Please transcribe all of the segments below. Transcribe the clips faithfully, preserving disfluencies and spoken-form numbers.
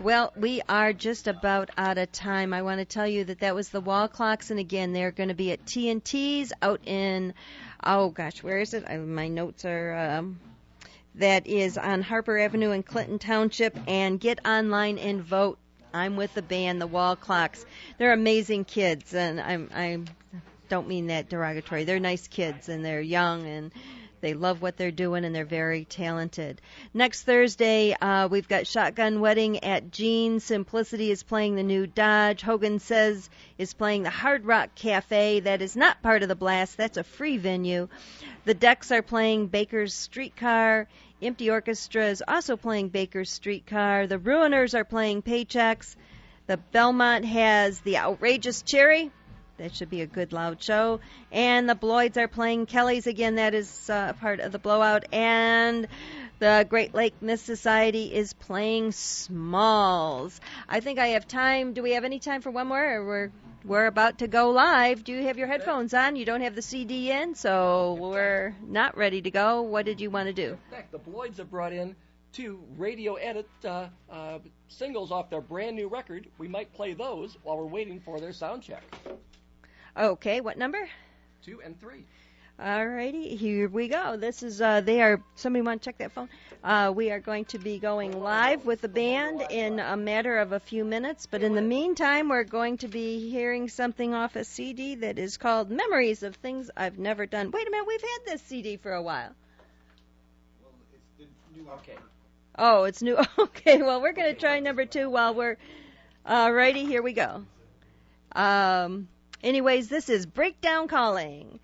Well, we are just about out of time. I want to tell you that that was the Wall Clocks, and again, they're going to be at T and T's out in, oh gosh, where is it? I, my notes are, um, that is on Harper Avenue in Clinton Township, and get online and vote. I'm with the band, the Wall Clocks. They're amazing kids, and I'm, I don't mean that derogatory. They're nice kids, and they're young, and they love what they're doing, and they're very talented. Next Thursday, uh, we've got Shotgun Wedding at Gene. Simplicity is playing the new Dodge. Hogan Says is playing the Hard Rock Cafe. That is not part of the Blast. That's a free venue. The Decks are playing Baker's Streetcar. Empty Orchestra is also playing Baker's Streetcar. The Ruiners are playing Paychecks. The Belmont has the Outrageous Cherry. That should be a good, loud show. And the Bloyds are playing Kelly's again. That is uh, part of the Blowout. And the Great Lake Miss Society is playing Smalls. I think I have time. Do we have any time for one more? Or we're we're about to go live. Do you have your headphones on? You don't have the C D in, so we're not ready to go. What did you want to do? In fact, the Bloyds have brought in two radio edit uh, uh, singles off their brand new record. We might play those while we're waiting for their sound check. Okay, what number? Two and three. All righty, here we go. This is, uh, they are, somebody want to check that phone? Uh, we are going to be going live with the band in a matter of a few minutes, but in the meantime, we're going to be hearing something off a C D that is called Memories of Things I've Never Done. Wait a minute, we've had this C D for a while. Well, it's the new, okay. Oh, it's new. Okay, well, we're going to try number two while we're, all righty, here we go. Um... Anyways, this is Breakdown Calling.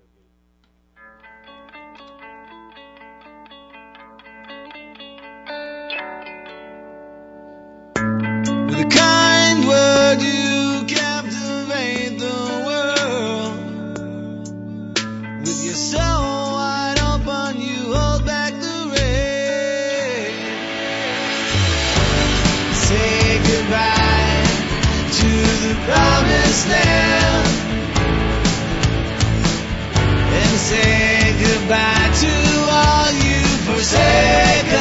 With a kind word you captivate the world. With your soul wide open you hold back the rain. Say goodbye to the promised land. And say goodbye to all you've forsaken.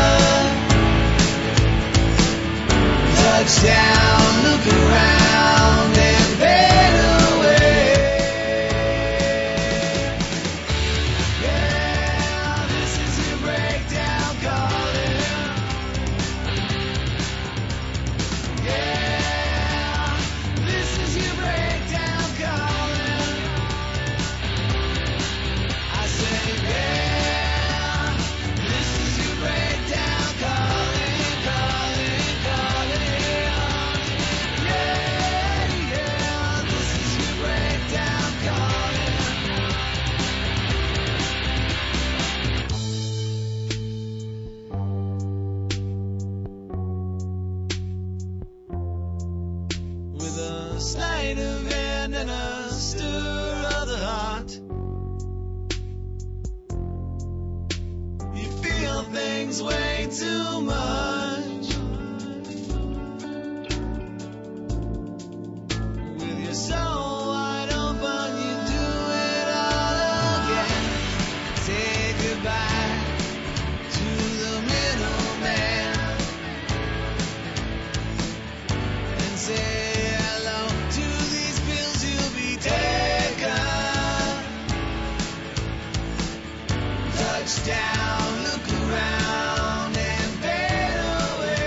Touchdown, look around and fade away. Yeah, this is your breakdown calling. Yeah, this is your breakdown calling. I say, yeah, this is your breakdown calling, calling, calling. Yeah, yeah, this is your breakdown calling. With a sleight of hand and a stir of the heart. You feel things way too much. With your soul wide open, you do it all again. Say goodbye to the middleman. And say hello to these pills you'll be taking. Touchdown, look around and fade away.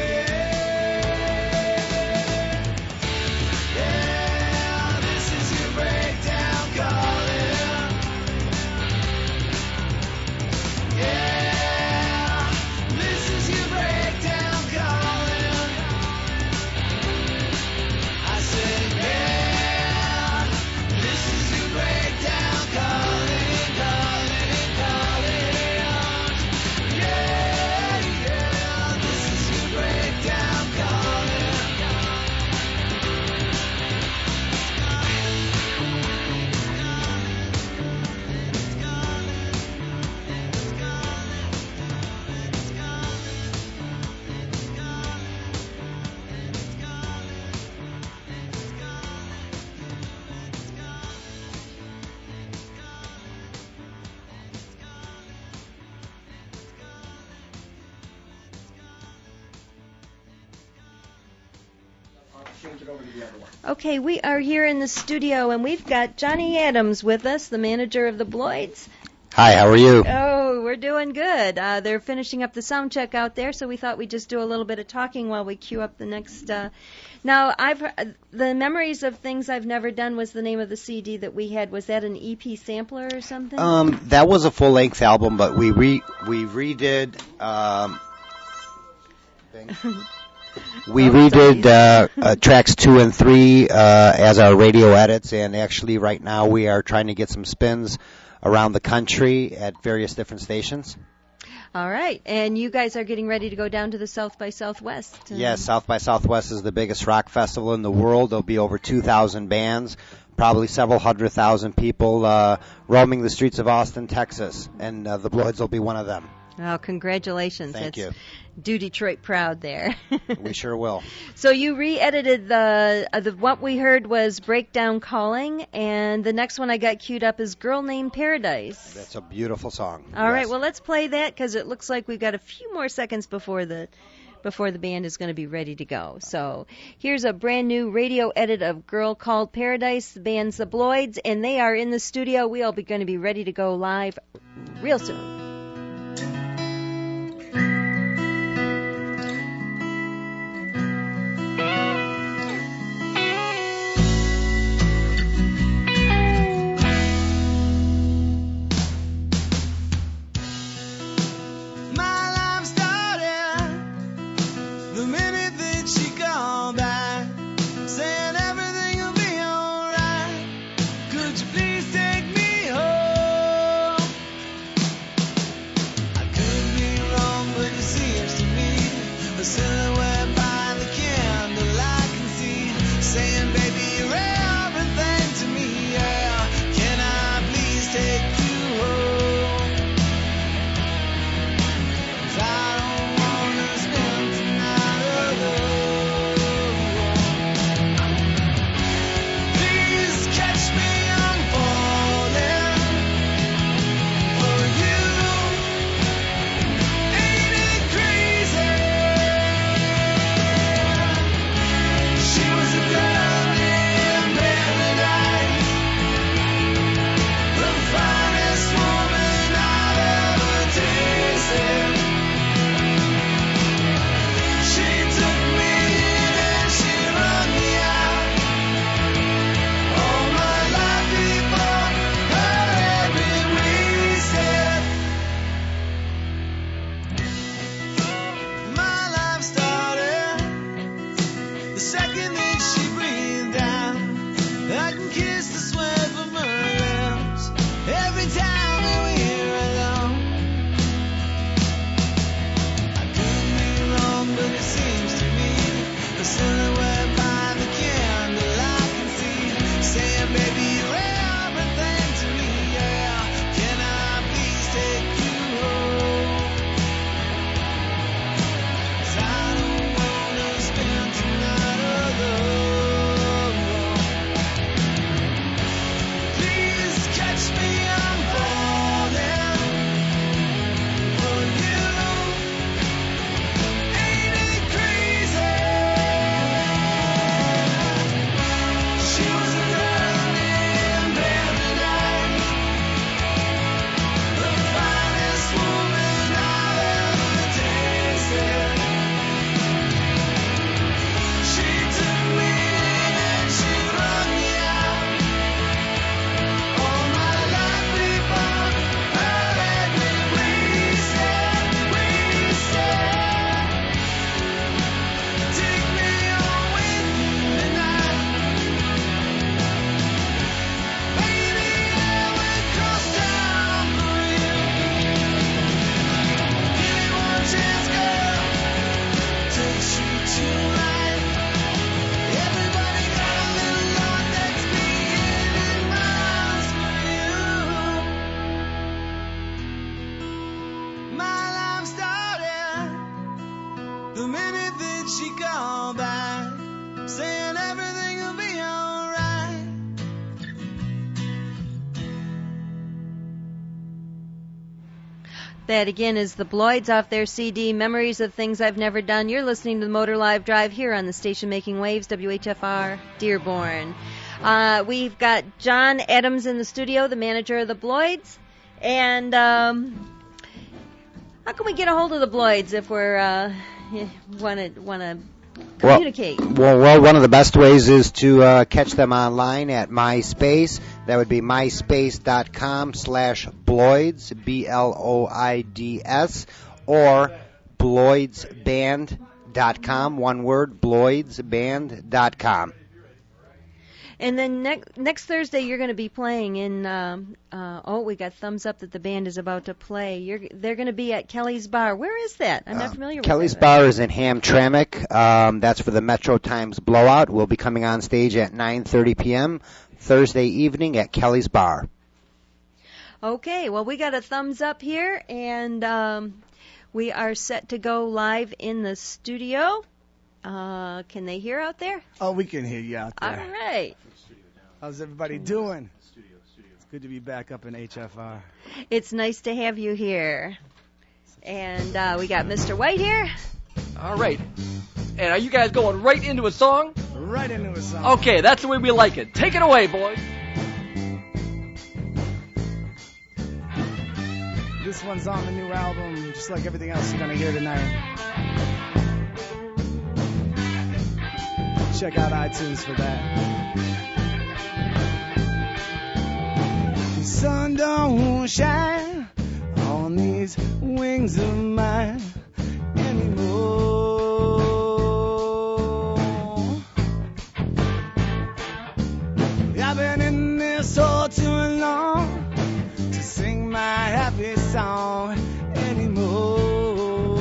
change it over to the other one. Okay, we are here in the studio, and we've got Johnny Adams with us, the manager of the Bloids. Hi, how are you? Oh, we're doing good. Uh, they're finishing up the sound check out there, so we thought we'd just do a little bit of talking while we queue up the next. Uh... Now, I've the Memories of Things I've Never Done was the name of the C D that we had. Was that an E P sampler or something? Um, that was a full-length album, but we re we redid. Um, we redid uh, uh, tracks two and three uh, as our radio edits, and actually, right now we are trying to get some spins around the country at various different stations. All right, and you guys are getting ready to go down to the South by Southwest. Yes, South by Southwest is the biggest rock festival in the world. There'll be over two thousand bands, probably several hundred thousand people uh, roaming the streets of Austin, Texas, and uh, the Bloids will be one of them. Oh, congratulations. Thank That's you. Do Detroit proud there. We sure will. So you re-edited the, uh, the, what we heard was Breakdown Calling, and the next one I got queued up is Girl Named Paradise. That's a beautiful song. All yes. right, well, let's play that because it looks like we've got a few more seconds before the before the band is going to be ready to go. So here's a brand new radio edit of Girl Called Paradise. The band's the Bloids, and they are in the studio. We'll be going to be ready to go live real soon. That again is the Bloids off their C D, Memories of Things I've Never Done. You're listening to the Motor Live Drive here on the station making waves, W H F R Dearborn. Uh, we've got John Adams in the studio, the manager of the Bloids. And um, how can we get a hold of the Bloids if we're uh, want to want to communicate? Well, well, well, one of the best ways is to uh, catch them online at MySpace. That would be myspace.com slash Bloids, B L O I D S, or bloidsband dot com, one word, bloidsband dot com. And then next next Thursday you're going to be playing in. Um, uh, oh, we got thumbs up that the band is about to play. You're they're going to be at Kelly's Bar. Where is that? I'm not Uh, familiar with Kelly's that. Bar is in Hamtramck. Um, that's for the Metro Times Blowout. We'll be coming on stage at nine thirty p.m. Thursday evening at Kelly's Bar. Okay, well we got a thumbs up here, and um, we are set to go live in the studio. Uh, can they hear out there? Oh, we can hear you out All there. right. How's everybody doing? It's good to be back up in H F R. It's nice to have you here. And uh, we got Mister White here. All right. And are you guys going right into a song? Right into a song. Okay, that's the way we like it. Take it away, boys. This one's on the new album, just like everything else you're gonna hear tonight. Check out iTunes for that. The sun don't shine on these wings of mine anymore. I've been in this hole too long to sing my happy song anymore.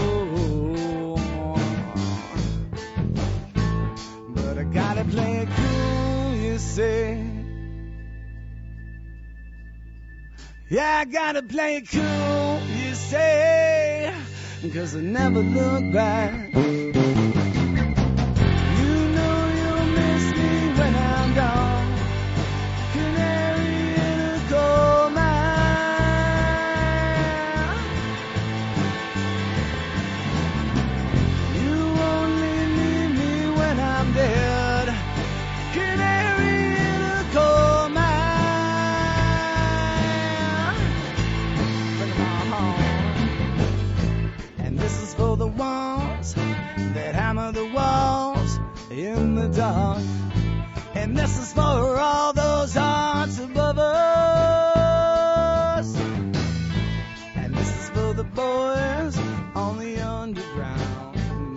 But I gotta play it cool, you say. Yeah, I gotta play it cool, you say, 'cause I never look back. You know you'll miss me when I'm gone. Canary in a coal mine. You only need me when I'm dead. Canary in a coal mine. Bring 'em all home. And this is for the ones that hammer the walls in the dark. And this is for all those hearts above us. And this is for the boys on the underground.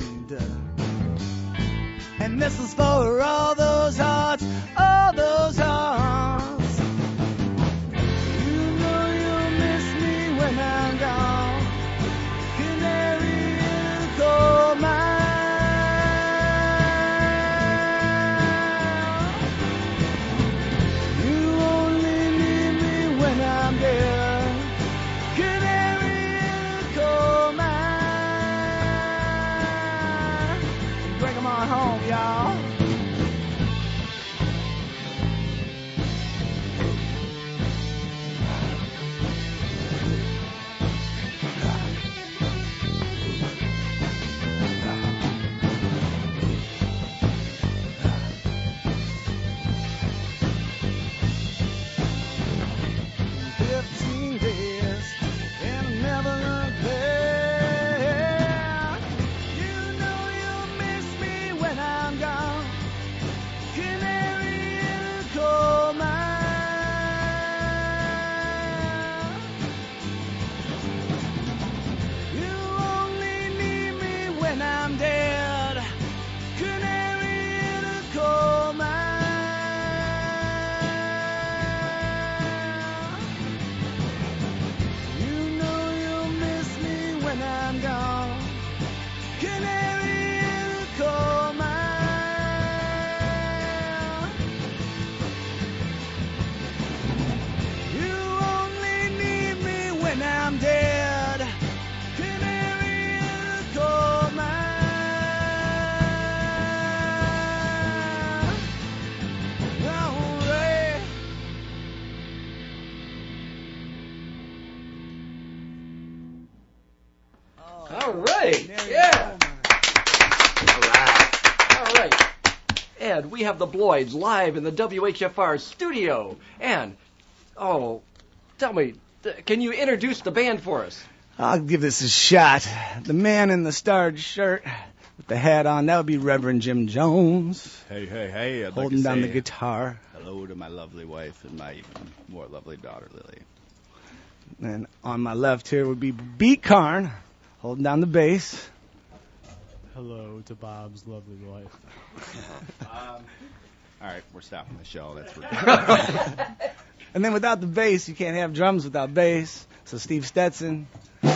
And this is for all those hearts, all those hearts. You know you'll miss me when I'm gone. Canary in a coal mine. You only need me when I'm dead. Canary in a coal mine. Bring 'em on home, y'all. Fifteen days and never look back. You know you'll miss me when I'm gone. Yeah. All right. All right. And we have the Bloids live in the W H F R studio. And, oh, tell me, th- can you introduce the band for us? I'll give this a shot. The man in the starred shirt with the hat on, that would be Reverend Jim Jones. Hey, hey, hey. I'd Holding like to down say the guitar. hello to my lovely wife and my even more lovely daughter, Lily. And on my left here would be Beat Karn, holding down the bass. Hello to Bob's lovely wife. um, all right, we're stopping the show. That's ridiculous. And then without the bass, you can't have drums without bass. So Steve Stetson,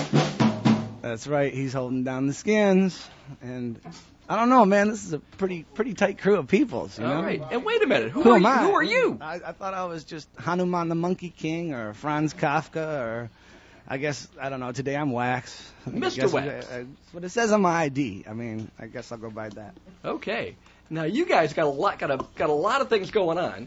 that's right, he's holding down the skins. And I don't know, man, this is a pretty pretty tight crew of people. You know? All right. And wait a minute. Who, Who are am you? I? Who are you? I, I thought I was just Hanuman the Monkey King or Franz Kafka or I guess, I don't know, today I'm Wax. Mister I guess Wax. it- uh, That's what it says on my I D. I mean, I guess I'll go by that. Okay. Now you guys got a lot got a got a lot of things going on.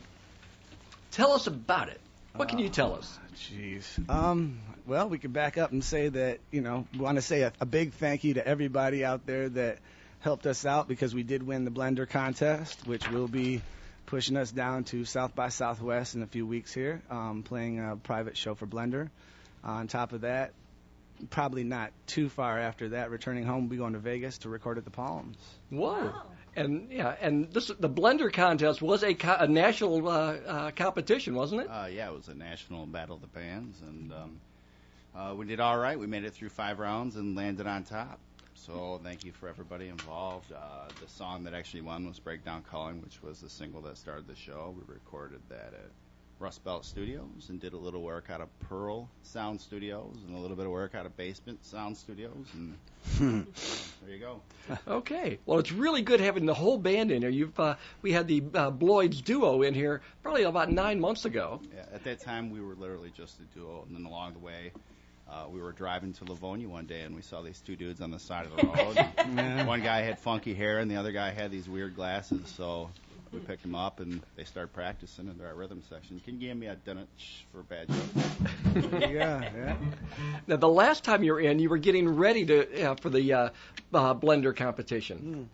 Tell us about it. What can you tell us? Jeez. Um, well, we could back up and say that, you know, we want to say a, a big thank you to everybody out there that helped us out because we did win the Blender contest, which will be pushing us down to South by Southwest in a few weeks here, um, playing a private show for Blender. On top of that, probably not too far after that, returning home, we'll be going to Vegas to record at the Palms. Whoa. And yeah, and this the Blender contest was a, co- a national uh, uh, competition, wasn't it? Uh, yeah, it was a national battle of the bands, and um, uh, we did all right. We made it through five rounds and landed on top. So thank you for everybody involved. Uh, the song that actually won was Breakdown Calling, which was the single that started the show. We recorded that at Rust Belt Studios and did a little work out of Pearl Sound Studios and a little bit of work out of Basement Sound Studios. And there you go. Okay. Well, it's really good having the whole band in here. You've uh, we had the uh, Bloids duo in here probably about nine months ago. Yeah, at that time, we were literally just a duo, and then along the way, uh, we were driving to Livonia one day, and we saw these two dudes on the side of the road. Yeah. One guy had funky hair, and the other guy had these weird glasses, so we picked them up, and they started practicing in our rhythm section. Can you give me a dunch for a bad joke? Yeah, yeah. Now, the last time you were in, you were getting ready to uh, for the uh, uh, Blender competition.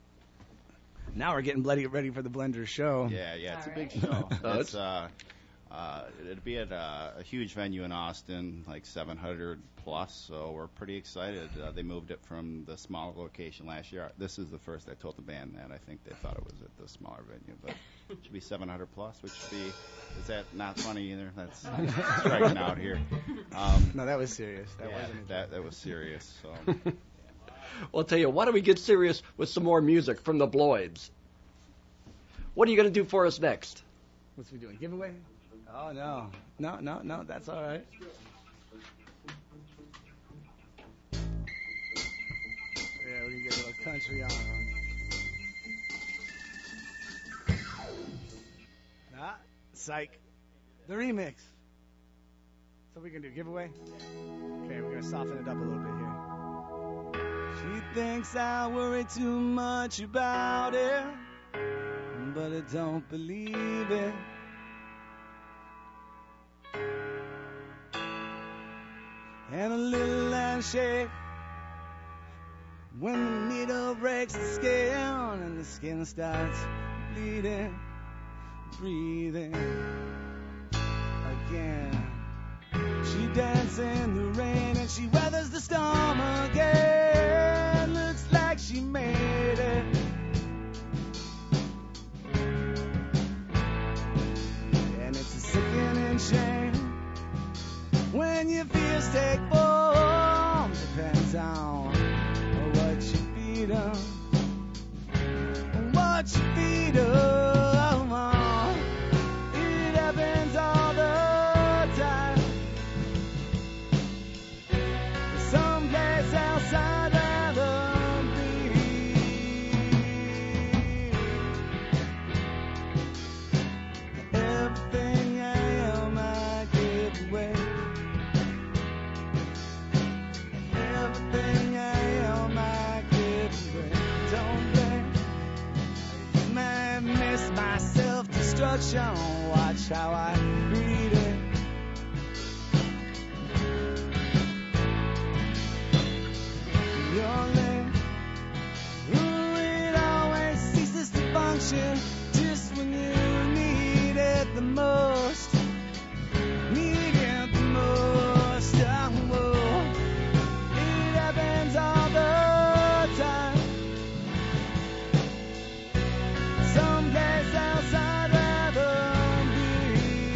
Now we're getting bloody ready for the Blender show. Yeah, yeah, it's a big show. Oh, It's uh, uh, it'd be at a, a huge venue in Austin, like seven hundred plus. So we're pretty excited. Uh, they moved it from the smaller location last year. This is the first I told the band that. I think they thought it was at the smaller venue, but it should be seven hundred plus, which should be. Is that not funny either? That's striking out here. Um, No, that was serious. That yeah, wasn't a that that was serious. So. Well, I'll tell you, why don't we get serious with some more music from the Bloids? What are you going to do for us next? What's we doing? Giveaway? Oh, no. No, no, no. That's all right. Yeah, we're going to get a little country on. Nah, psych. The remix. So we can do giveaway? Okay, we're going to soften it up a little bit here. She thinks I worry too much about it, but I don't believe it. And a little handshake when the needle breaks the skin and the skin starts bleeding, breathing again. She dances in the rain and she weathers the storm again. Looks like she made it. And it's a sickening shame when your fears take form. Depends on what you feed 'em, what you feed 'em. It happens all the time. Someplace outside of the beat. Everything I am, I give away. Everything I am, I give away. Don't blame. I might miss my self-destruction. Watch how I greet it. Your name. attention just when you need it the most. Need it the most. Oh, oh. It happens all the time. Someplace else I'd rather be.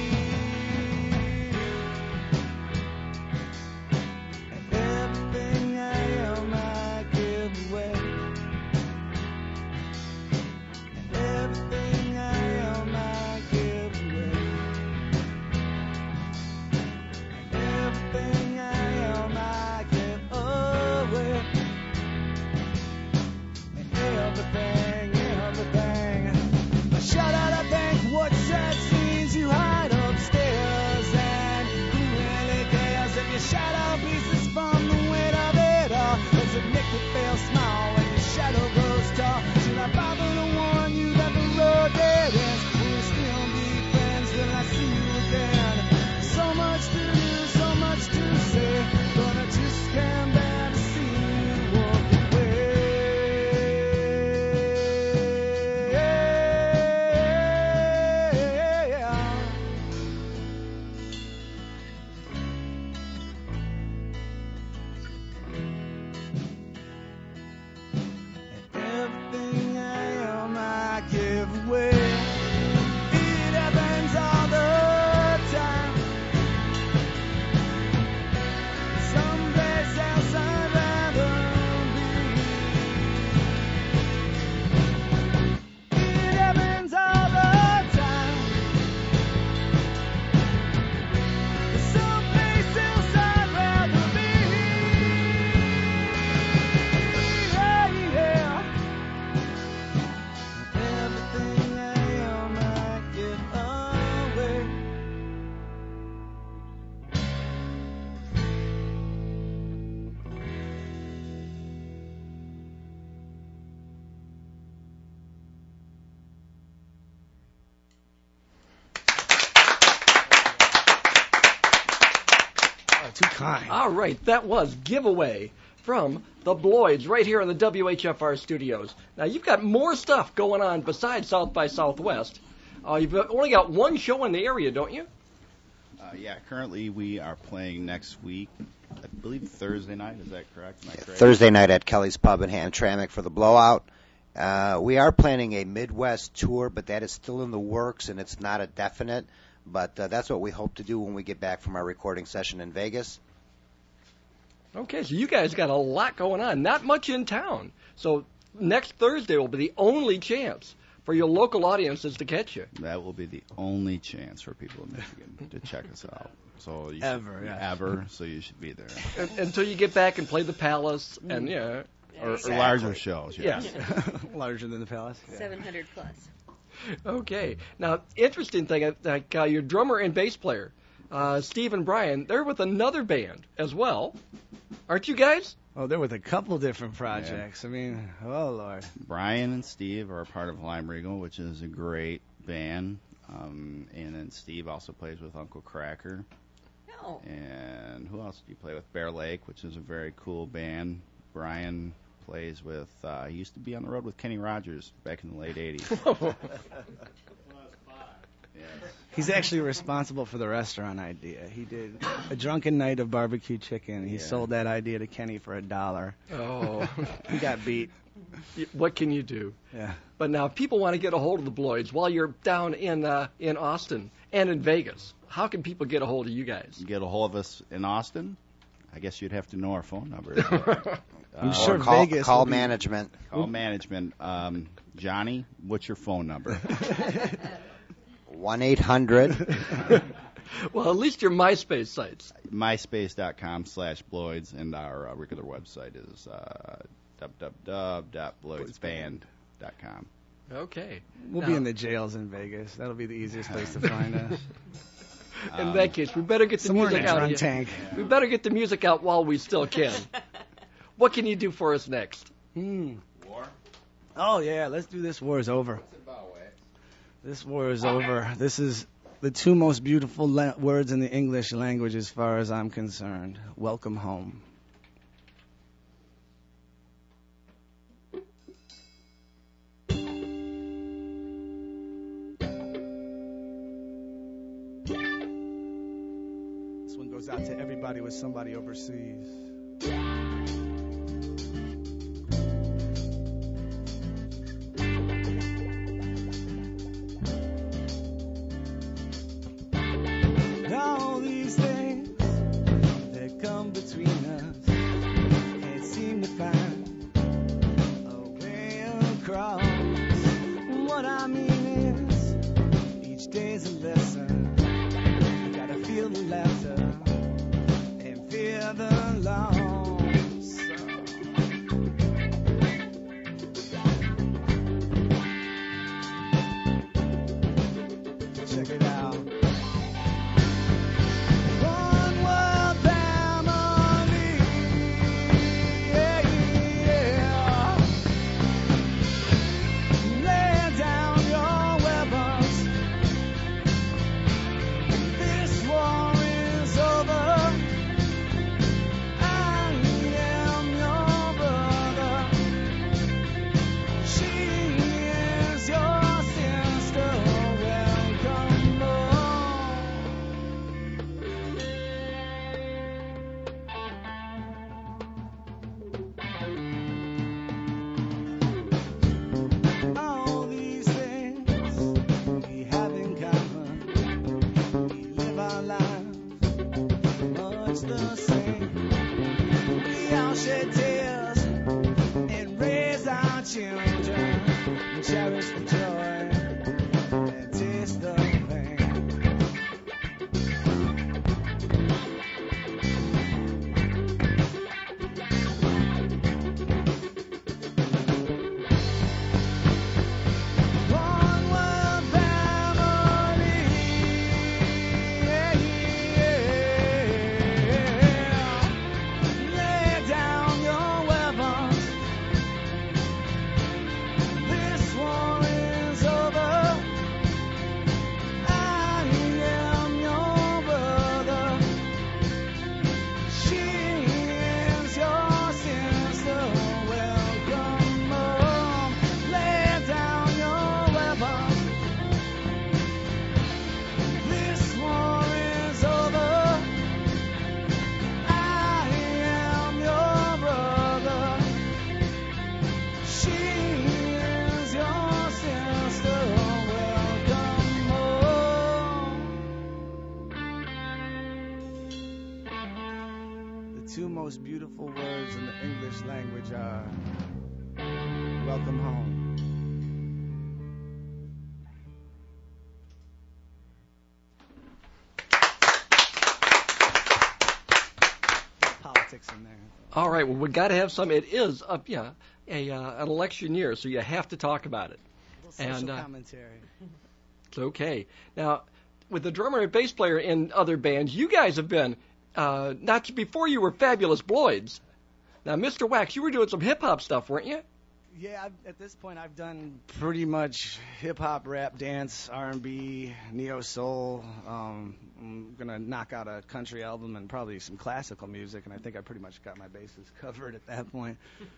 And everything I am I give away. And everything I am I give away. And everything I am I give away. And everything, everything. Shout out, I think, what sad scenes you hide upstairs. And who really cares if you shadow pieces from the weight of it all? Does it make you feel small when your shadow grows tall? Should I bother to warn you that the road dead ends? Will you still be friends when I see you again? So much to do, so much to say, but I just can't bear to see you walk away. Everything I am, I give away. It happens all the time. Someplace else I'd rather be. It happens all the time. Someplace else I'd rather be. Yeah, yeah. Everything I am, I give away. Oh, too kind. All right, that was Giveaway from the Bloids right here in the W H F R studios. Now, you've got more stuff going on besides South by Southwest. Uh, you've only got one show in the area, don't you? Uh, yeah, currently we are playing next week, I believe Thursday night. Is that correct? Am I correct? Thursday night at Kelly's Pub in Hamtramck for the Blowout. Uh, we are planning a Midwest tour, but that is still in the works, and it's not a definite. But uh, that's what we hope to do when we get back from our recording session in Vegas. Okay, so you guys got a lot going on. Not much in town. So next Thursday will be the only chance for your local audiences to catch you. That will be the only chance for people in Michigan to check us out. So you Ever, should, yeah. ever. So you should be there. Un- Until you get back and play the Palace and, yeah. Or, or larger shows. Yes. Larger than the palace. seven hundred plus. Okay. Now, interesting thing, like uh, your drummer and bass player, uh, Steve and Brian, they're with another band as well. Aren't you guys? Oh, they're with a couple different projects. I mean, oh, Lord. Brian and Steve are a part of Lime Regal, which is a great band. Um, and then Steve also plays with Uncle Cracker. No. And who else do you play with? Bear Lake, which is a very cool band. Brian plays with, uh, he used to be on the road with Kenny Rogers back in the late eighties. Yes. He's actually responsible for the restaurant idea. He did a drunken night of barbecue chicken. He Yeah. sold that idea to Kenny for a dollar. Oh. He got beat. What can you do? Yeah. But now, if people want to get a hold of the Bloids while you're down in uh, in Austin and in Vegas, how can people get a hold of you guys? Get a hold of us in Austin. I guess you'd have to know our phone number. I'm Uh, sure Or call, Vegas call will be- management. Call management. Um, Johnny, what's your phone number? one eight hundred Well, at least your MySpace sites. MySpace.com slash Bloids, and our uh, regular website is uh, w w w dot bloids band dot com. Okay. We'll Now, be in the jails in Vegas. That'll be the easiest place to find us. In Um, that case, we better get the Somewhere in music a out. drunk here. tank. We better get the music out while we still can. What can you do for us next? Hmm. War? Oh, yeah, let's do This War is Over. This war is over. This is the two most beautiful la- words in the English language as far as I'm concerned. Welcome home. goes out to everybody with somebody overseas. All these things that come between us can't seem to find a way across. What I mean is, each day's a lesson. You gotta feel the laughter and fear the loss. Check it out. One world family, yeah, yeah. Lay down your weapons. This war is over. I am your brother. She is your sister. Welcome home. All these things we have in common. We live our lives much the same. We all shed tears and raise our children. And cherish the joy and taste the pain. One world family, yeah, yeah. Lay down your weapons. This war is over. I am your brother. She is your sister. Welcome home. Lay down your weapons. This war is over. I am your brother. She is your sister. Welcome home. The two most beautiful words in the English language are welcome home. Politics in there. All right, well, we got to have some. It is, a, yeah, a, uh, an election year, so you have to talk about it. Social And, uh, commentary. It's okay. Now, with the drummer and bass player in other bands, you guys have been, uh, not before you were Fabulous Bloids. Now, Mister Wax, you were doing some hip-hop stuff, weren't you? Yeah, I've, at this point, I've done pretty much hip hop, rap, dance, R and B, neo soul. Um, I'm gonna knock out a country album and probably some classical music, and I think I pretty much got my bases covered at that point.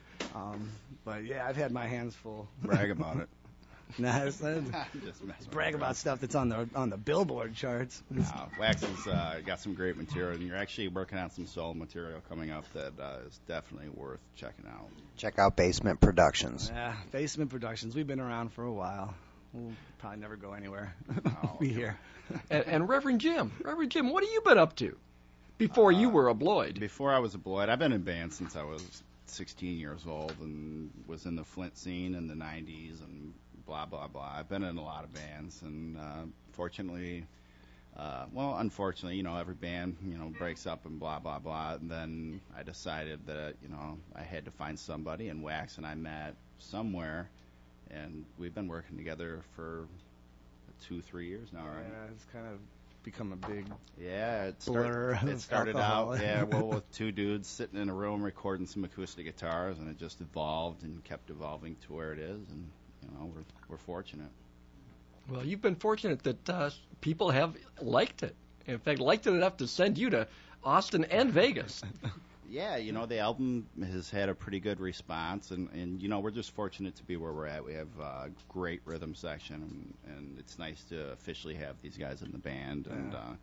Um, but yeah, I've had my hands full. Brag about it. Nah, it's, uh, Just messing brag with about stuff that's on the on the Billboard charts. No, Wax has uh, got some great material, and you're actually working on some solo material coming up that uh, is definitely worth checking out. Check out Basement Productions. Yeah, Basement Productions. We've been around for a while. We'll probably never go anywhere. Oh, Be here. And, and Reverend Jim, Reverend Jim, what have you been up to before you were a Bloid? Before I was a Bloid, I've been in bands since I was sixteen years old and was in the Flint scene in the nineties and blah, blah, blah. I've been in a lot of bands, and uh, fortunately, uh, well, unfortunately, you know, every band, you know, breaks up and blah, blah, blah. And then I decided that, you know, I had to find somebody, and Wax and I met somewhere, and we've been working together for two, three years now, right? Yeah, it's kind of become a big Yeah, it, blur. start, it of started alcohol. out, yeah, well, with two dudes sitting in a room recording some acoustic guitars, and it just evolved and kept evolving to where it is, and you know, we're we're fortunate. Well, you've been fortunate that uh, people have liked it. In fact, liked it enough to send you to Austin and Vegas. Yeah, you know, the album has had a pretty good response, and, and you know, we're just fortunate to be where we're at. We have a great rhythm section, and, and it's nice to officially have these guys in the band. And Yeah. uh,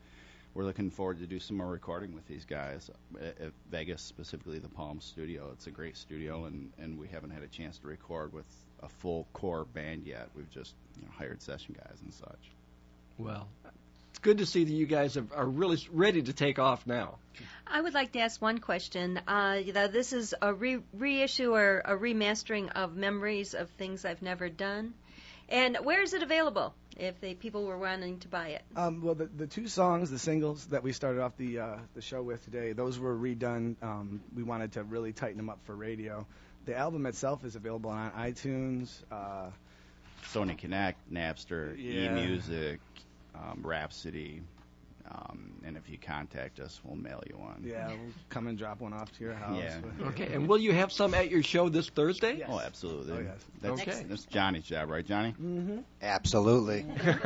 we're looking forward to do some more recording with these guys at, at Vegas, specifically the Palm Studio. It's a great studio, and, and we haven't had a chance to record with a full core band yet. We've just you know, hired session guys and such. Well, it's good to see that you guys are, are really ready to take off now. I would like to ask one question. Uh, you know, this is a re- reissue or a remastering of Memories of Things I've Never Done. And where is it available if the people were wanting to buy it? Um, well, the, the two songs, the singles that we started off the uh, the show with today, those were redone. Um, we wanted to really tighten them up for radio. The album itself is available on iTunes. Uh, Sony Connect, Napster, Yeah. eMusic, um, Rhapsody, um, and if you contact us, we'll mail you one. yeah, we'll come and drop one off to your house. Yeah. Okay, and will you have some at your show this Thursday? Yes. Oh, absolutely. Oh, yes. That's, Okay. that's Johnny's job, right, Johnny? Mm-hmm. Absolutely.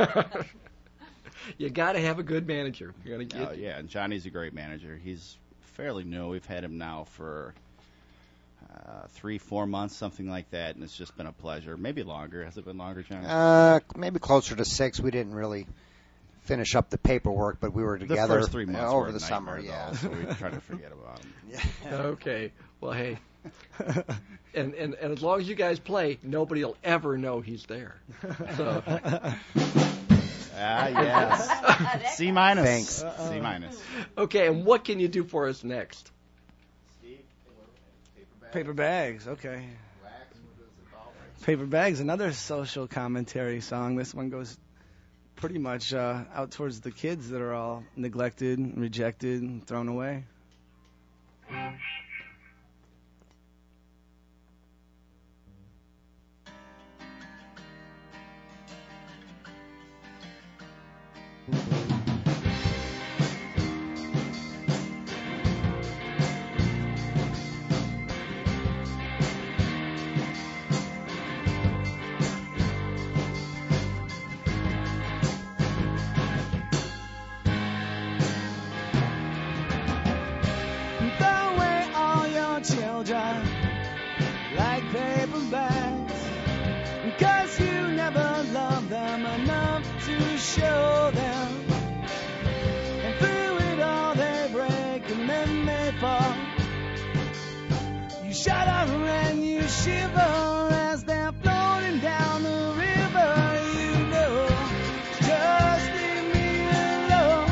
You got to have a good manager. You're gonna get. Oh, yeah, and Johnny's a great manager. He's fairly new. We've had him now for uh, three, four months, something like that, and it's just been a pleasure. Maybe longer. Has it been longer, Johnny? Uh, maybe closer to six. We didn't really finish up the paperwork, but we were the together first three months uh, were over a the summer. nightmare, Yeah. though, so we try to forget about him. Okay. Well, hey, and, and and as long as you guys play, nobody will ever know he's there. So. Ah, yes. C minus. Thanks. C minus. Okay, and what can you do for us next? Paper Bags, okay. Paper Bags, another social commentary song. This one goes pretty much uh, out towards the kids that are all neglected, rejected, and thrown away. Throw away all your children like paper bags, 'cause you never loved them enough to show them. And through it all they break and then they fall. You shudder and you shiver as they're floating down the river. You know, just leave me alone.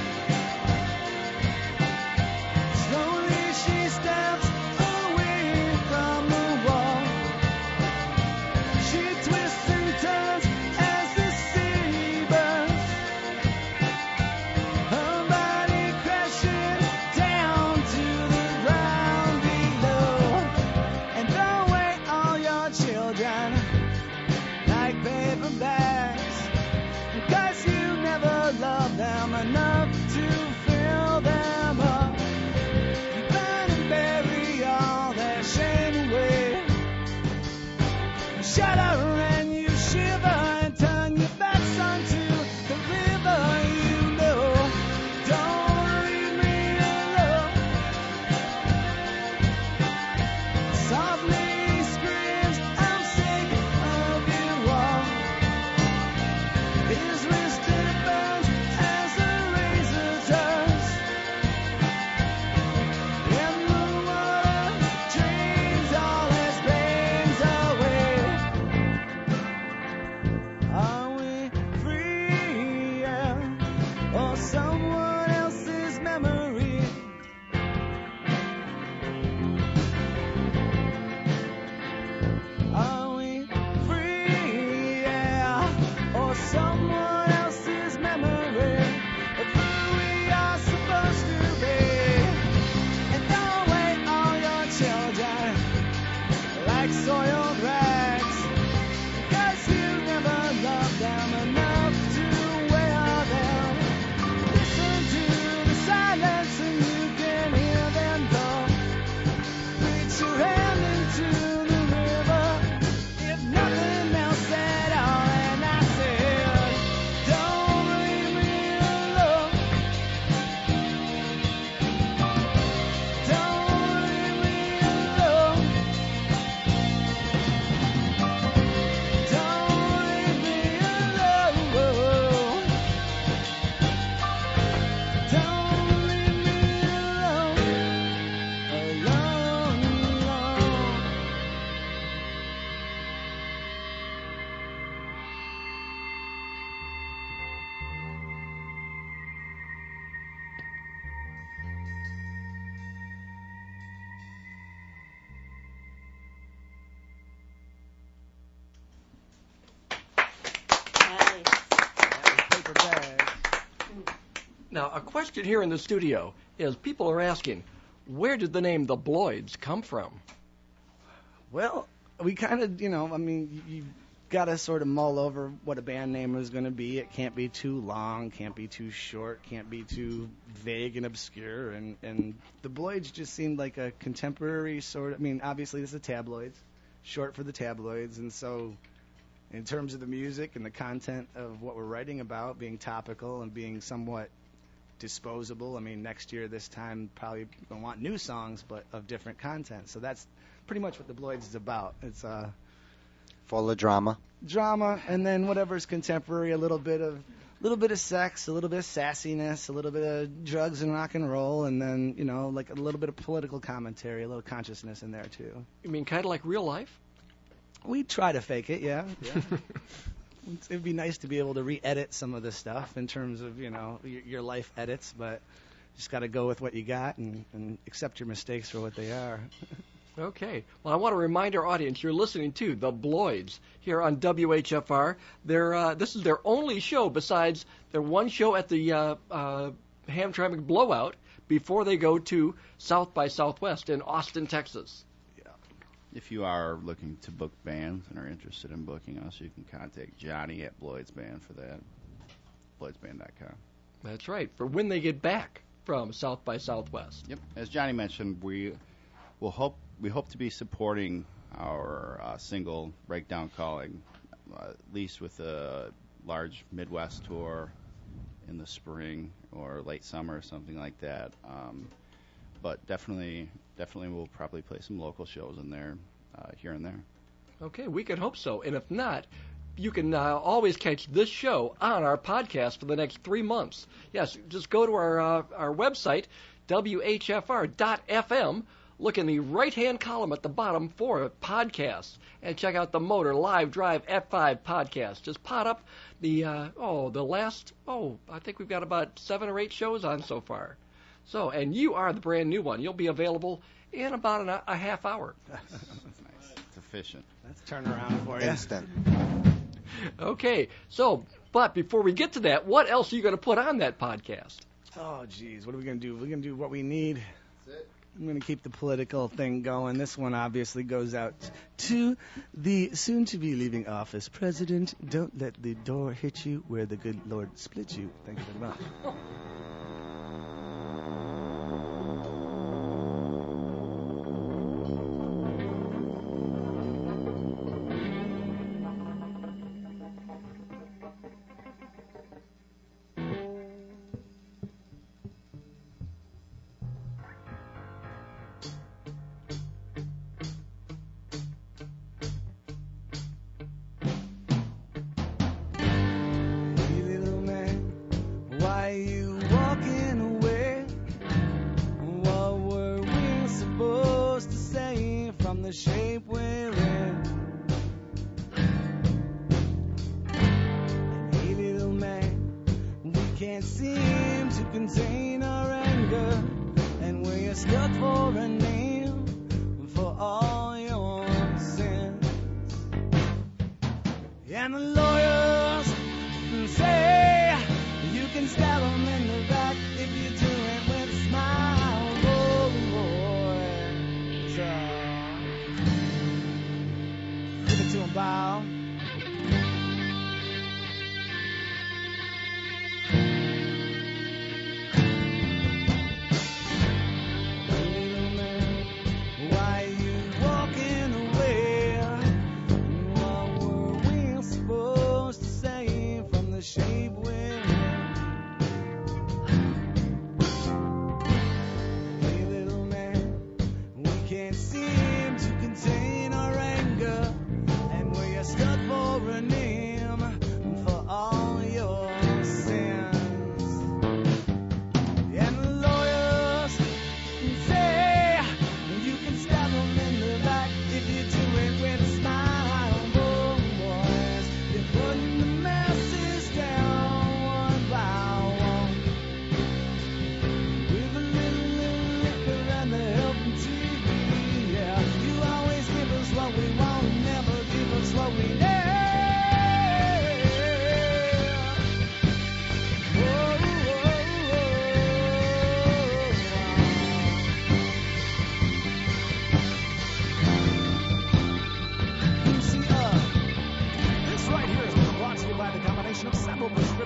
Slowly she steps away from the wall. She twists and turns as the sea burns. Her body crashing down to the ground below. And throw away all your children like paper bags, 'cause you never loved them enough to fill them up. You burn and bury all their shame away. You shudder and you shiver and turn your backs onto the river. You know, don't leave me alone. Softly screams, I'm sick of you all. His wrist it burns as the razor turns. And the water drains all his pains away. Are we free, yeah, or someone else's memory? Are we free, yeah, or someone else's memory of who we are supposed to be? And throw away all your children like soiled rags, 'cause you never loved them enough to wear them. Listen to the silence and you can hear them go. Reach your hand into the river, if nothing else at all. And I said, don't leave me alone. Don't leave me alone. Now, a question here in the studio is people are asking, where did the name the Bloids come from? Well, we kind of, you know, I mean, you, you got to sort of mull over what a band name is going to be. It can't be too long, can't be too short, can't be too vague and obscure. And, and the Bloids just seemed like a contemporary sort of, I mean, obviously this is tabloids, short for the tabloids. And so in terms of the music and the content of what we're writing about, being topical and being somewhat disposable, I mean, next year this time probably don't want new songs, but of different content. So that's pretty much what the Bloids is about. It's uh, Full of drama. drama, and then whatever's contemporary, a little bit of, little bit of sex, a little bit of sassiness, a little bit of drugs and rock and roll, and then you know, like a little bit of political commentary, a little consciousness in there too. You mean kind of like real life? We try to fake it, yeah. yeah. It'd be nice to be able to re-edit some of this stuff in terms of you know your, your life edits, but just got to go with what you got and, and accept your mistakes for what they are. Okay. Well, I want to remind our audience you're listening to the Bloids here on W H F R. They're, uh, this is their only show besides their one show at the uh, uh, Hamtramck Blowout before they go to South by Southwest in Austin, Texas. If you are looking to book bands and are interested in booking us, you can contact Johnny at Bloids Band for that, bloids band dot com. That's right, for when they get back from South by Southwest. Yep. As Johnny mentioned, we will hope we hope to be supporting our uh, single Breakdown Calling, uh, at least with a large Midwest tour in the spring or late summer or something like that. Um, but definitely, definitely we'll probably play some local shows in there, uh, here and there. Okay, we can hope so. And if not, you can uh, always catch this show on our podcast for the next three months. Yes, just go to our uh, our website, W H F R dot F M. Look in the right-hand column at the bottom for podcasts and check out the Motor Live Drive F five podcast. Just pot up the, uh, oh, the last, oh, I think we've got about seven or eight shows on so far. So, and you are the brand new one. You'll be available in about an, a half hour. That's nice. It's efficient. That's turnaround for you. Instant. Okay, so, but before we get to that, what else are you going to put on that podcast? Oh, geez, what are we going to do? We're going to do what we need. That's it. I'm going to keep the political thing going. This one obviously goes out to the soon-to-be leaving office president. Don't let the door hit you where the good Lord split you. Thank you very much.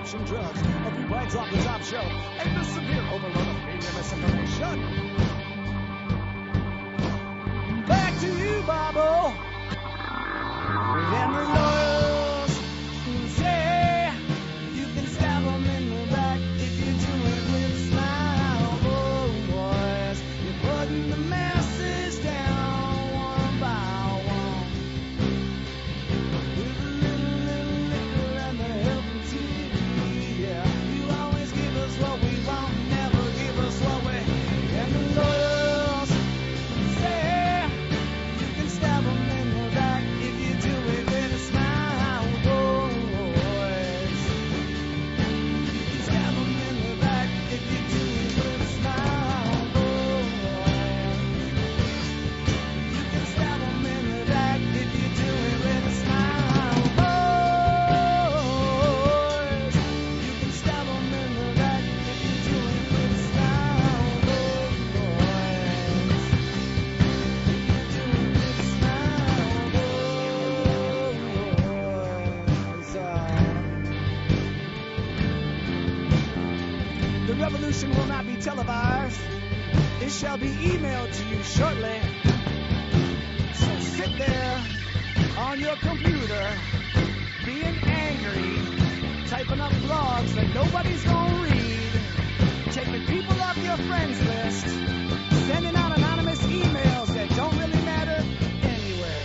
prescription drugs. A few bites off the top shelf, and the severe overload of media misinformation. Back to you, Bobo. And the lawyers who say you can stab them in the back if you do it with a smile. Oh, boys, you're putting the masses down one by one. With a little, little liquor and the help of T V. Yeah, you always give us what we want, never give us what we. And the lawyers say you can stab them in the back if you do it with a smile, boys. You can stab them in the back if you do it with a smile, boys. You can stab them in the back if you do it with a smile, boys. You can stab them in the back if you do it with a smile, boys. The revolution will not be televised. It shall be emailed to you shortly. So sit there on your computer, being angry, typing up blogs that nobody's gonna read, taking people off your friends list, sending out anonymous emails that don't really matter anyway.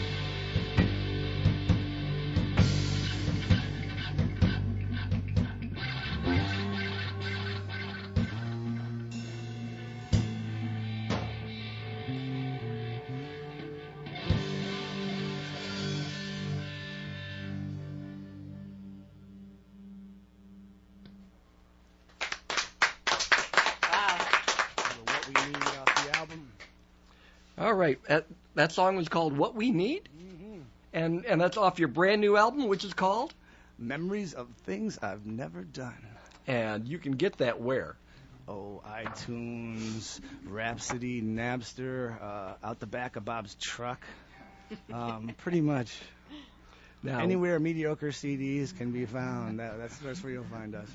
What we need off the album. All right. That, that song was called What We Need, Mm-hmm. and and that's off your brand new album, which is called. Memories of things I've never done. And you can get that where? Oh, iTunes, Rhapsody, Napster, uh, out the back of Bob's truck. Um, pretty much Now, anywhere mediocre C Ds can be found. That, that's, that's where you'll find us.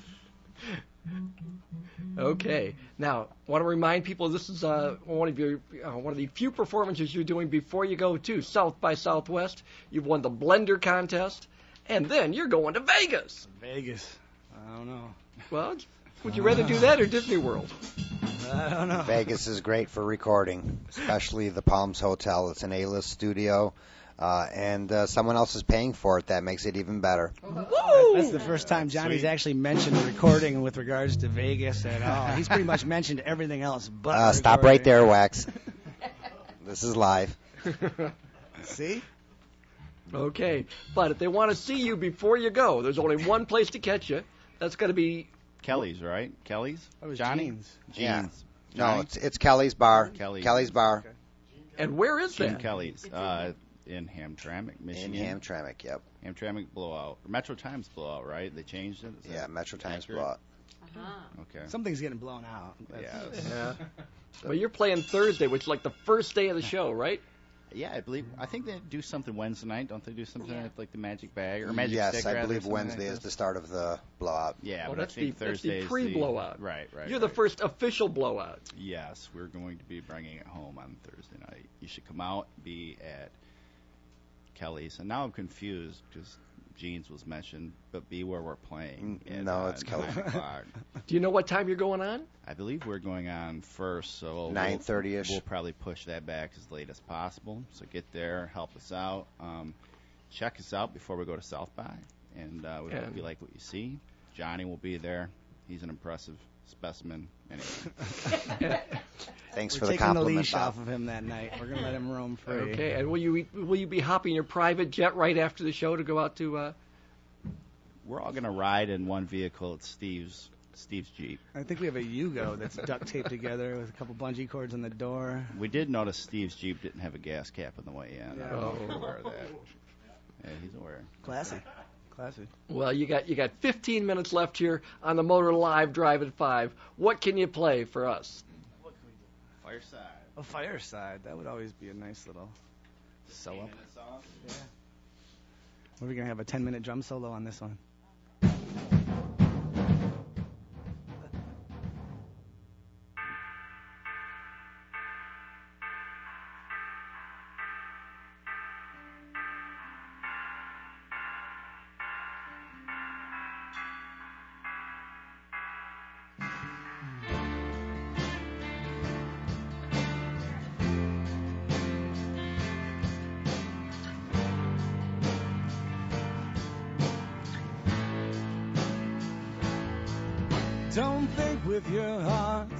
Okay. Now, I want to remind people this is uh, one of your uh, one of the few performances you're doing before you go to South by Southwest. You've won the Blender contest, and then you're going to Vegas. Vegas. I don't know. Well, would you rather do that or Disney World? I don't know. Vegas is great for recording, especially the Palms Hotel. It's an A-list studio, uh, and uh, someone else is paying for it. That makes it even better. That's the first time Johnny's Sweet. actually mentioned recording with regards to Vegas at all. He's pretty much mentioned everything else but Uh, stop right recording. there, Wax. This is live. See? Okay. But if they want to see you before you go, there's only one place to catch you. That's going to be. Kelly's, right? Kelly's? That was Johnny? Jeans. Yeah. Jeans. No, Johnny? it's it's Kelly's Bar. Kelly's. Kelly's Bar And where is Jim that? Kelly's. Uh, in Hamtramck, Michigan. in Hamtramck. Yep. Hamtramck Blowout. Metro Times Blowout, right? They changed it? Is Yeah, that Metro Times accurate? Blowout. Okay. Something's getting blown out. Yeah. Yeah. Well, you're playing Thursday, which is like the first day of the show, right? Yeah, I believe. I think they do something Wednesday night. Don't they do something at like the Magic Bag or Magic Yes, Stick? I rather, believe something Wednesday like is that? the start of the blowout. Yeah, Oh, but that's I think the- that's the Thursday is pre-blowout. Right, right. You're the right. first official blowout. Yes, we're going to be bringing it home on Thursday night. You should come out, be at Kelly's. And now I'm confused because Jeans was mentioned, but be where we're playing. Mm, at, no, uh, it's Kelly's. nine o'clock. Do you know what time you're going on? I believe we're going on first, so nine thirty-ish. We'll, we'll probably push that back as late as possible. So get there, help us out, um, check us out before we go to South by, and uh, we hope And- you like what you see. Johnny will be there. He's an impressive specimen. Anyway, Thanks We're for the taking the compliment, leash Bob. off of him that night. We're going to let him roam free. Okay. And will you will you be hopping your private jet right after the show to go out to? Uh, we're all gonna ride in one vehicle. It's Steve's Steve's Jeep. I think we have a Yugo that's duct taped together with a couple bungee cords on the door. We did notice Steve's Jeep didn't have a gas cap on the way in. I don't know if you're aware of that. Yeah, he's aware. Classy. Classy. well, you got you got fifteen minutes left here on the Motor Live Drive at five. What can you play for us? Fireside. A fireside. That would always be a nice little sew up. We're going to have a ten minute drum solo on this one. Don't think with your heart.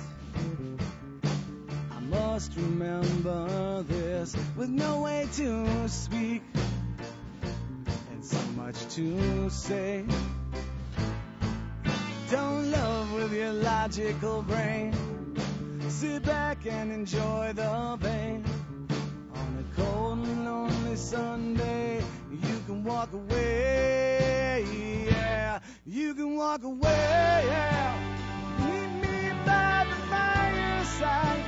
I must remember this with no way to speak and so much to say. Don't love with your logical brain. Sit back and enjoy the pain. On a cold and lonely Sunday, you can walk away, yeah. You can walk away, yeah. Meet me by the fireside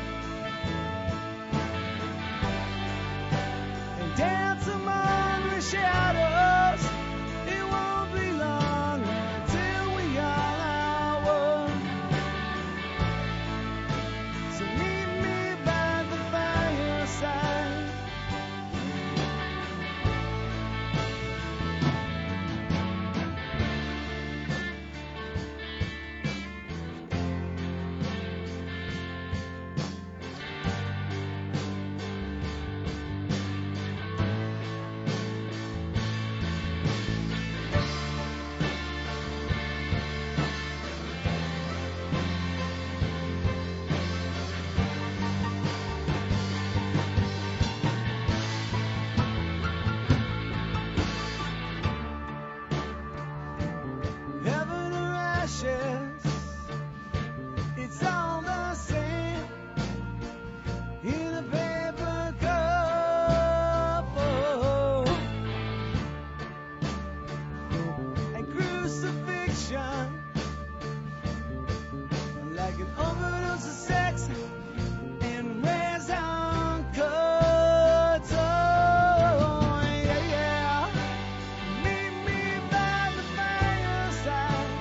and dance among the shadows. It won't be long until we all are one. So meet me by the fireside. Heaven or ashes, it's all the same in a paper cup. Oh. And crucifixion, like an overdose of sex and raison cuts. Oh, yeah, yeah. Meet me by the fireside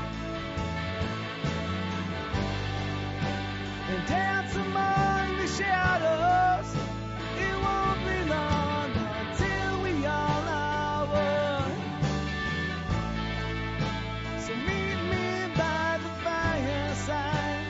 and dance among the shadows. It won't be long until we all are one. So meet me by the fireside.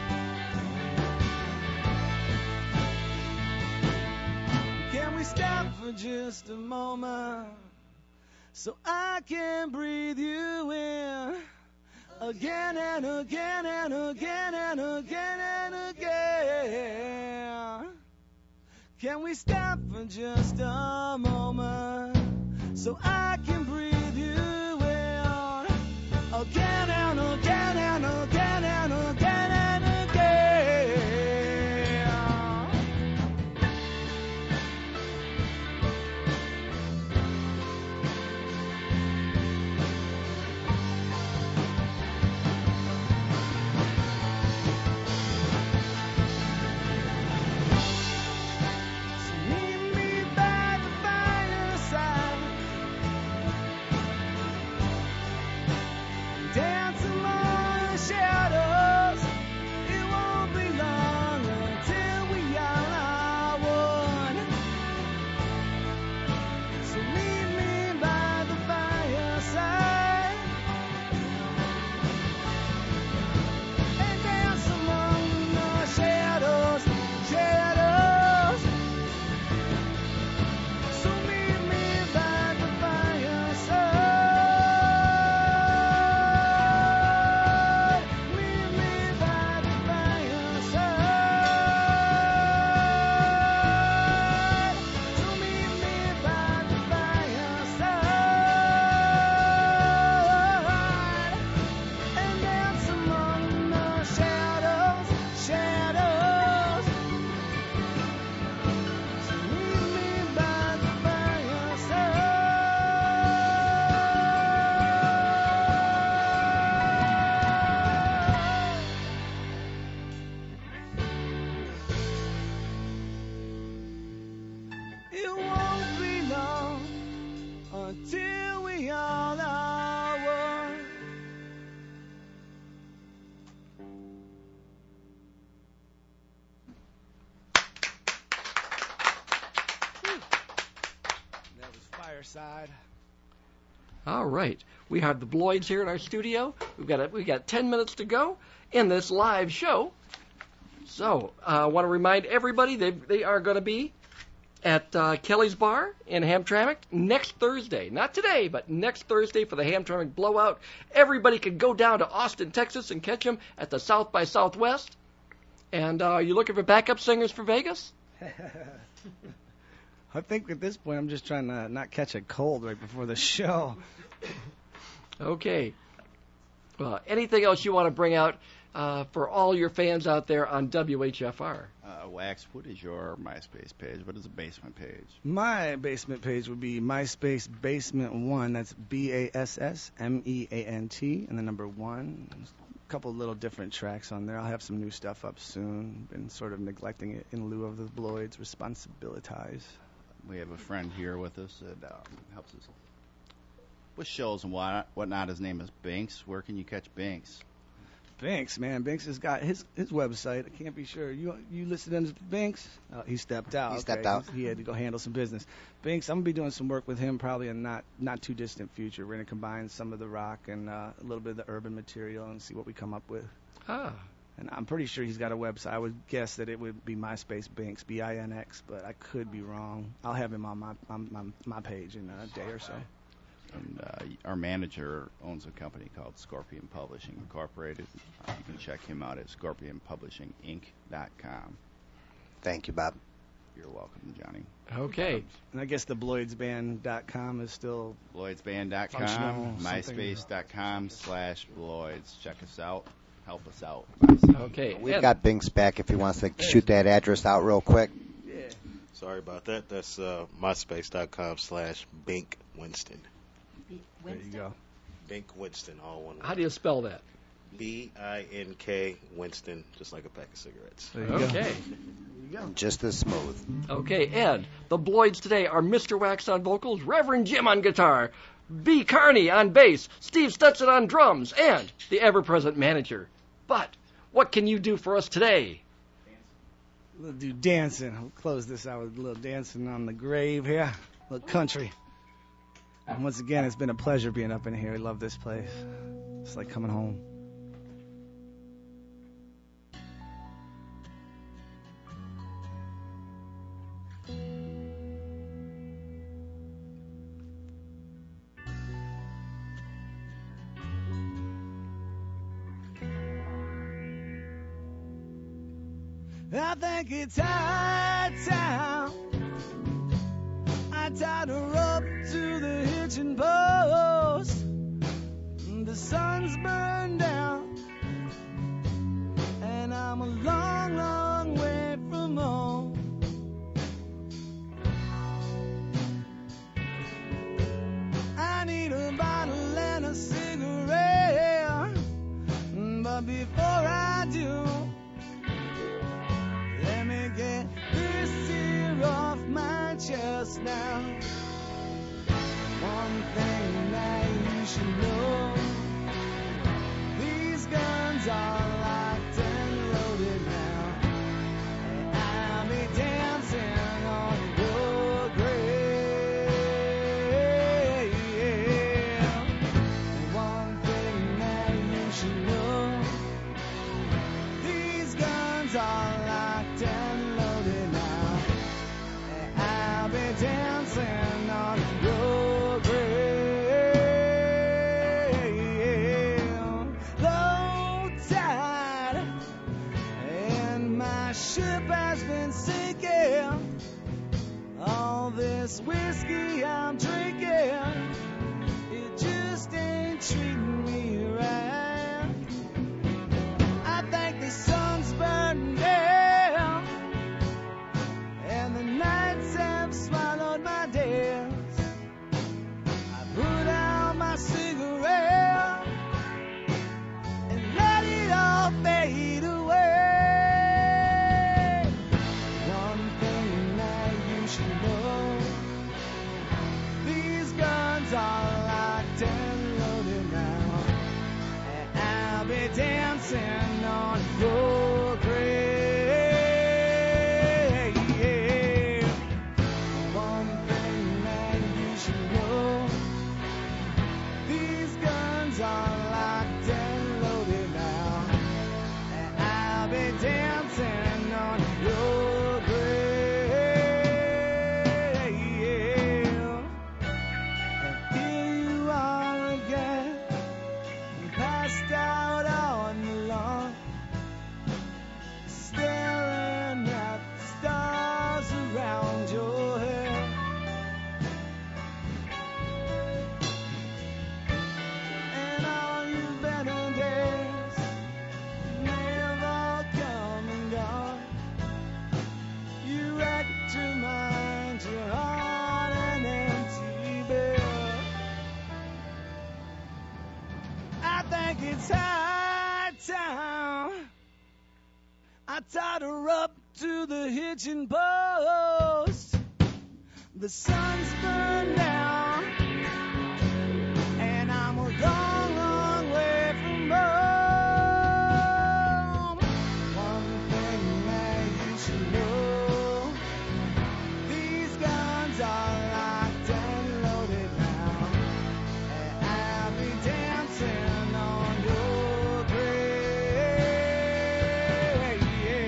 Can we stop for just a moment so I can breathe you in again and again and again and again and again? Can we stop for just a moment so I can breathe you in again and again and again and again and again? So meet me by the fireside, dance among the shadows. It won't be long until we all are one. So meet me by the fireside and dance among the shadows, shadows. So meet me by the fireside. Meet me by the fireside. So meet me by the fireside and dance among the shadows, shadows. So meet me by the fireside. It won't be long until we all are one. That was Fireside. All right, we have the Bloids here in our studio. We've got a, we got ten minutes to go in this live show. So I uh, want to remind everybody they they are going to be at uh, Kelly's Bar in Hamtramck next Thursday. Not today, but next Thursday for the Hamtramck Blowout. Everybody can go down to Austin, Texas and catch him at the South by Southwest. And uh, are you looking for backup singers for Vegas? I think at this point I'm just trying to not catch a cold right before the show. Okay. Well, anything else you want to bring out uh, for all your fans out there on W H F R? Uh, Wax, what is your MySpace page? What is the basement page? My basement page would be MySpace Basement One. That's B A S S M E A N T and the number one. A couple little different tracks on there. I'll have some new stuff up soon. Been sort of neglecting it in lieu of the Bloyd's responsibilities. We have a friend here with us that um, helps us with shows and what whatnot. His name is Binks. Where can you catch Binks? Binks, man. Binks has got his his website. I can't be sure. You you listening to Binks? Oh, he stepped out. He Okay. stepped out. He had to go handle some business. Binks, I'm gonna be doing some work with him probably in not not too distant future. We're gonna combine some of the rock and uh, a little bit of the urban material and see what we come up with. Ah. And I'm pretty sure he's got a website. I would guess that it would be MySpace Binks, B I N X, but I could be wrong. I'll have him on my on my, my page in a day or so. And uh, our manager owns a company called Scorpion Publishing Incorporated. Uh, you can check him out at scorpion publishing inc dot com. Thank you, Bob. You're welcome, Johnny. Okay. And I guess the Bloyds Band dot com is still Bloyds Band dot Functional, com, something. MySpace dot com slash Bloyds. Check us out. Help us out. Okay. We've and- got Binks back if he wants to shoot that address out real quick. Sorry about that. That's uh, myspace dot com slash Bink Winston. there you go. Bink Winston, all one How word. do you spell that? B I N K Winston, just like a pack of cigarettes. There you Okay. go. Just as smooth. Okay, and the Bloyds today are Mister Wax on vocals, Reverend Jim on guitar, B. Carney on bass, Steve Stetson on drums, and the ever-present manager. But what can you do for us today? We'll do dancing. We'll close this out with a little dancing on the grave here. A little country. And once again, it's been a pleasure being up in here. I love this place. It's like coming home. I think it's high time I tied her up to the hitching post. The sun's burned down and I'm a long, long way from home. I need a bottle and a cigarette, but before I do, let me get this here off my chest now. One thing that you should know, these guns are locked and loaded now, and I'll be dancing on your grave. One thing that you should know, these guns are locked and loaded now, and I'll be dancing on your grave. Low tide, and my ship has been sinking. All this whiskey I'm drinking, it just ain't treating me right. I think the sun's burning down, and the nights have swallowed my days. I put out my cigarette and let it all fade away. One thing that you should know, these guns are locked and loaded now, and I'll be dancing on your grave. One thing that you should know, these guns are locked and loaded now, and I'll be dancing on your grave. I tied her up to the hitching post. The sun's burned down, and I'm a long, long way from home. One thing that you should know, these guns are locked and loaded now, and I'll be dancing on your grave.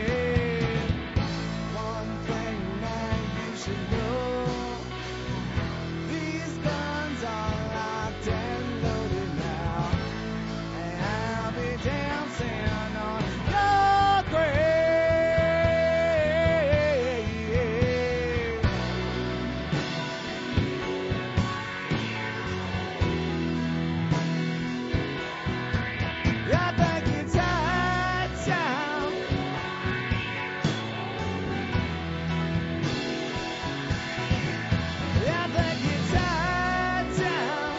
One thing that you should know, these guns are locked and loaded now, and I'll be dancing on your grave. I think it's high time. I think it's high time.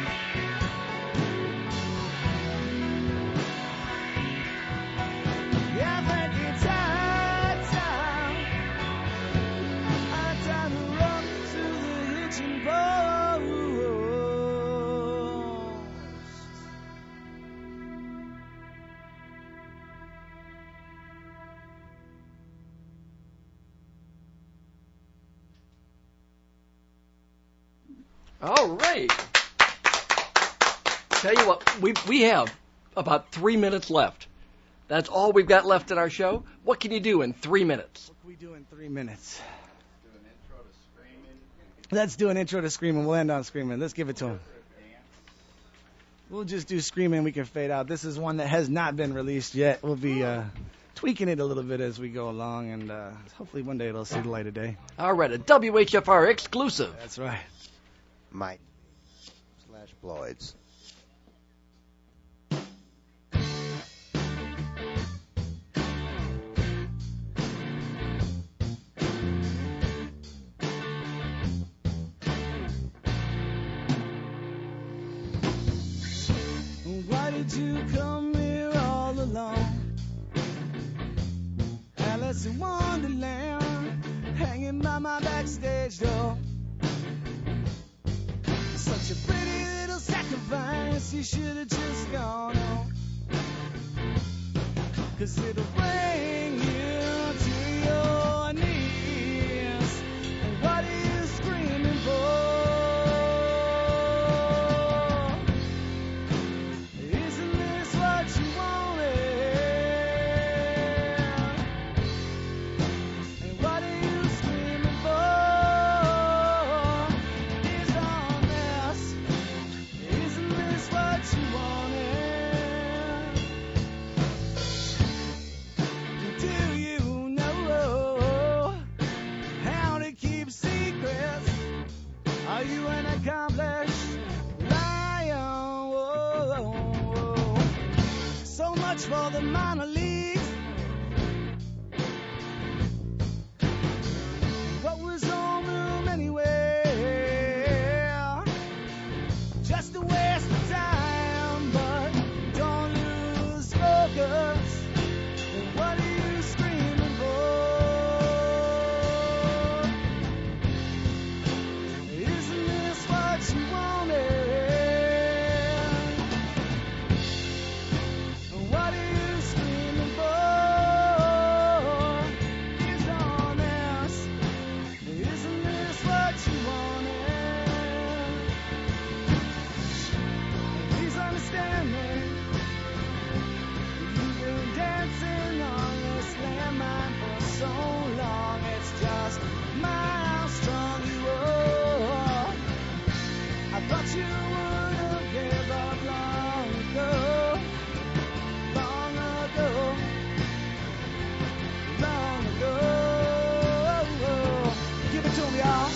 I think it's high time. I tied her up to the hitching post. All right. Tell you what, we we have about three minutes left. That's all we've got left in our show. What can you do in three minutes? What can we do in three minutes? Let's do an intro to Screaming. We'll end on Screaming. Let's give it to him. We'll just do Screaming. We can fade out. This is one that has not been released yet. We'll be uh, tweaking it a little bit as we go along, and uh, hopefully one day it'll see the light of day. All right, a W H F R exclusive. That's right. Mike slash Bloids. Why did you come here all alone? Alice in Wonderland, hanging by my backstage door. Such a pretty little sacrifice, you should have just gone home. 'Cause it'll bring you to your knees. And what are you screaming for? Isn't this what you wanted? And what are you screaming for? Is all this? Isn't this what you wanted? Do you know how to keep secrets? Are you an accomplished liar? Whoa. So much for the minor leagues. What was homeroom anyway? Just a waste of time, but don't lose focus. What are you screaming for? Isn't this what you wanted? What are you screaming for? Is all this? Isn't this what you wanted? Please understand me. You've been dancing on this landmine for so long. It's just how strong you are. I thought you would have given up long ago. Long ago. Long ago. Give it to me, y'all.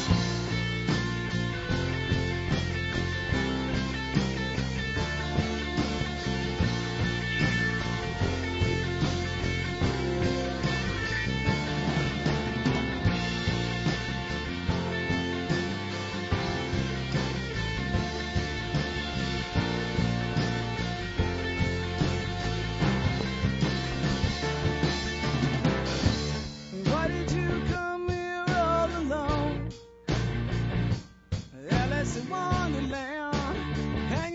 wanna